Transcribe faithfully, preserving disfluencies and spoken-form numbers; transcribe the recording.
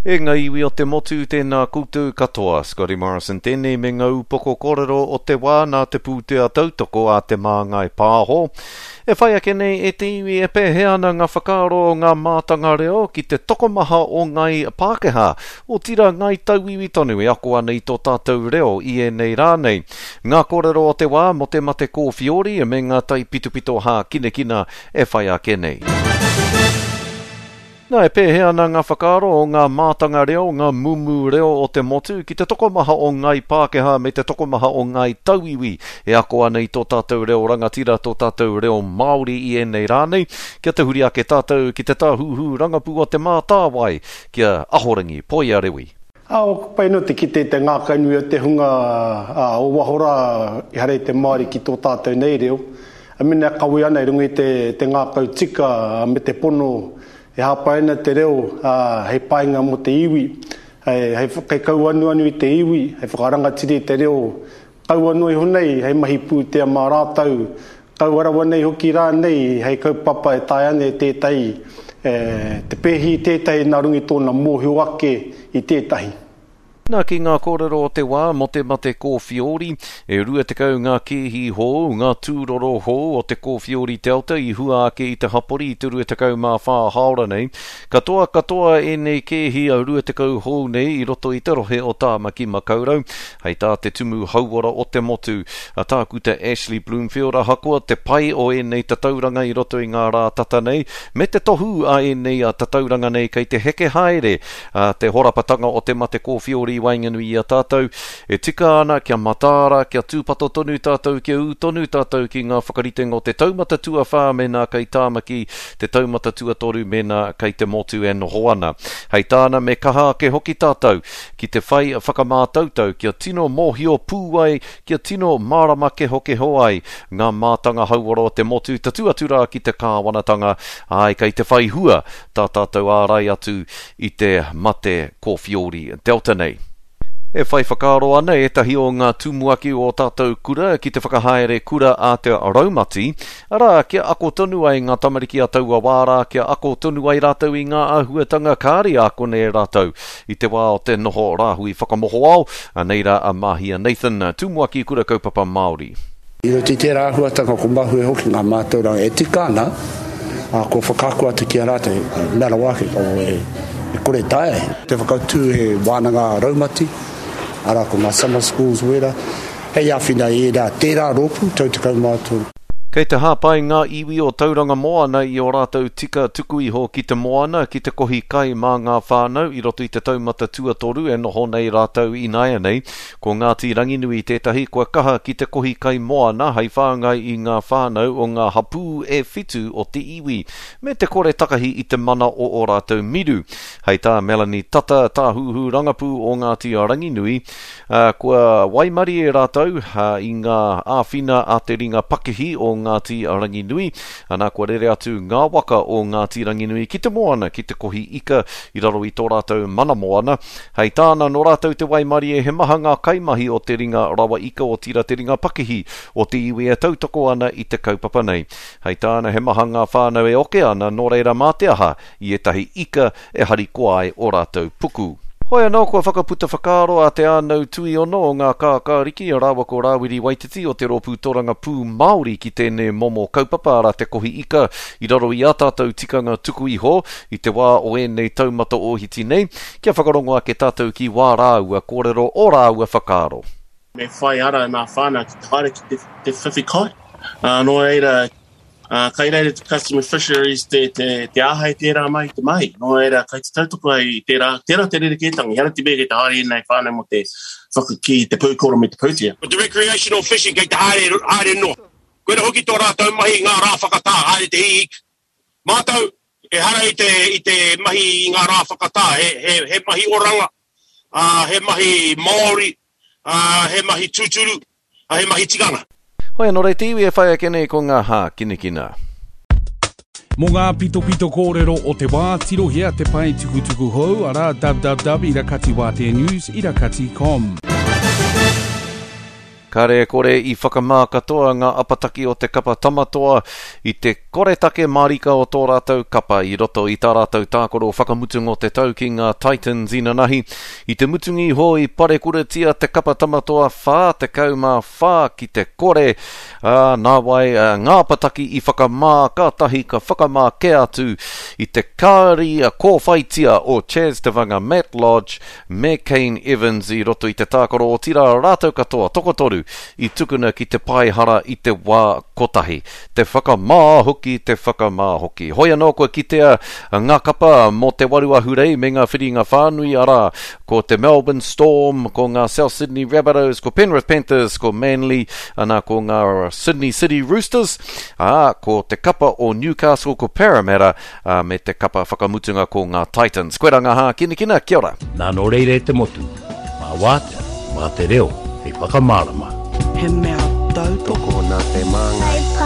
E ngā iwi o te motu tēnā koutou katoa, Scotty Morrison tēnei me ngā upoko kōrero o te wā nā te pūtea tautoko a te māngai pāho. E whai ake nei e te iwi e pēhea ana ngā whakaaro o ngā mātanga reo ki te tokomaha o ngai Pākehā. O tira ngai tauiwi tonu e ako ana i tō tātou reo i e nei rānei. Ngā kōrero o te wā mo te mate kōwhiori e me ngā tai pitupito hā kinekina e whai ake nei. Nā e pēhea ana ngā whakaaro o ngā mātanga reo, ngā mumu reo o te motu, ki te tokomaha o ngai Pākehā me te tokomaha o ngai tauiwi, e ako ana i tō tātou reo rangatira, tō tātou reo Māori i e nei rānei, kia te huri ake tātou ki te tāhuhu rangapu o te mātāwai, kia ahorangi, poia rewi. Ao pai no te kite te ngā kainui o te hunga a, o wahora i hare te Māori ki tō tātou nei reo. A mena kaui ana i rungi te, te ngā kau tika me te pono e hapaina te reo uh, hei painga mo te iwi, hei, hei, hei kau anu anu i te iwi, hei whakarangatiri te reo, kau anu i honei, hei mahi pūtea mā rātau, kau arawa nei hoki rā nei, hei kau papa e tai ane tētai, e, te pēhi tētai nā rungi tōna mōhio ake i tētahi. Nā ki ngā kōrero o te wā mo te mate kōwhiori, e rua te kau ngā kehi hō, ngā tūroro hō o te kōwhiori Delta i hua ake i te hapori i te rua te kau mā whā haora nei. Katoa katoa e nei kehi a rua te kau hō nei i roto i te rohe o tāmaki makaurau. Hei tā te tumu hauora o te motu, a tākuta Ashley Bloomfield a hakoa te pai o e nei tatauranga i roto i ngā rā tata nei, me te tohu a e nei a tatauranga nei kei te heke haere, a te horapatanga o te mate kōwhiori wainganui i a tātou, e tika ana kia matāra, kia tūpato tonu tātou, kia ūtonu tātou ki ngā whakaritengo te taumata tua whā mena kei tāmaki, te taumata tua toru mena kei te motu e noho ana. Hei tāna me kaha ke hoki tātou, ki te whai whakamātautau, kia tino mōhio pūai, kia tino marama ke hoke hoai, ngā mātanga hauoro te motu, ta tuatura ki te kāwanatanga, ai kei te whai hua, tā tātou ārai atu i te mate kōwhiori Delta nei. E whai whakaaro ana e tahi o ngā tumuaki o tātou kura ki te whakahaere kura a te raumati. Ara, kia ako tonu ai ngā tamariki a taua wāra, kia ako tonu ai rātou i ngā ahuatanga kāri a kone e rātou. I te wā o te noho rāhui whakamoho au, a neira a Mahia Nathan, tumuaki kura kaupapa Māori. I roti te rāhuatanga ko mahu e hoki ngā mātauranga e tika ana, a ko whakakua te kia rātou, nara wake o e, e kore tae. Te whakautu he wānanga raumati, ara ko ngā summer schools wera, hei awhina e rā tērā rōpu, tau te kau mātou. Kei te hāpai ngā iwi o tauranga moana i o rātou tika tuku iho ki te moana, ki te kohi kai mā ngā whānau, i roto i te taumata tuatoru e noho nei rātou i naia nei. Ko Ngāti Ranginui tētahi, kua kaha ki te kohi kai moana, hei whāngai i ngā whānau o ngā hapū e whitu o te iwi, me te kore takahi i te mana o o rātou miru. Hei tā Melanie Tata, tāhuhu rangapu o Ngāti Ranginui, uh, kua waimari e rātou uh, i ngā āwhina a te ringa pakihi o Ngāti Ranginui, anā kua rere atu ngā waka o Ngāti Ranginui ki te moana, ki te kohi ika i raro i tō rātou mana moana. Hei tāna no rātou te waimari e he maha ngā kaimahi o te ringa rawa ika o tira te ringa pakihi o te iwi e tautoko ana i te kaupapa nei. Hei tāna he maha ngā whānau e oke ana no reira mā te aha i etahi ika e hari koai o rātou puku. Hoi anō kua whakaputa whakaaro a te ānau tui ono o ngā kākāriki a rāwa ko Rāwiri Waititi o te rōpū toranga pū Māori ki tēne momo kaupapa ara te kohi ika i raro i a tātou tikanga tuku iho i te wā o e nei taumata o hiti nei, kia whakarongoa ke tātou ki wā rāua kōrero o rāua whakaaro. Me whai ara nā whāna ki te haere ki te, te whiwhikai. Uh, no eira, uh, kai reire te customer fisheries te, te, te āhei tērā mai te mai. No eira, kai te tautoko ai tērā, tērā te rere kētangi. Hara te bēge te haere nei whānau mo te whakaki, te pūkoro me te pūtia. The recreational fishing kei te haere, haere no. Koe na hoki tō rātou mahi ngā rā whakatā, haere te hiik. Mātou, e hara i te, i te mahi ngā rā whakatā, he, he, he mahi oranga, uh, he mahi Māori, uh, he mahi tūturu, uh, he mahi tiganga. Hoi anō rei te iwi e whai ake nei ko ngā hā kinekina. Mo ngā pito pito kōrero o te wā, tirohia te pai tuku tuku hou, ara www dot irakati wā te news, irakati dot com. Ka re kore I whakamā katoa ngā apataki o te kapa tamatoa I te kore take marika o tō rātou kapa I roto I tā rātou tākoro whakamutung o te tau ki ngā Titans inanahi. I te mutungi hoi pare kura tia te kapa tamatoa whā te kaumā whā ki te kore. Uh, nā wai uh, ngā apataki I whakamā kātahi ka whakamā ke atu I te kāri a kōwhaitia o Chaz Te Vanga Matt Lodge me Kane Evans I roto I te tākoro o tira rātou katoa tokotoru I tukuna ki te paihara I te wā kotahi. Te whakamā hoki, te whakamā hoki. Hoi anō koe kitea ngā kapa mō te waru ahurei me ngā whiri ngā whānui ara ko te Melbourne Storm, ko ngā South Sydney Rabbitohs, ko Penrith Panthers, ko Manly, ana ko ngā Sydney City Roosters, ah, ko te kapa o Newcastle, ko Parramatta, ah, me te kapa whakamutunga ko ngā Titans. Koe rā ngā hā, kina kina, kia ora. Nā no reire te motu, mā wātea, mā te reo, hei whakamārama. He mea tau toko nā te māngai.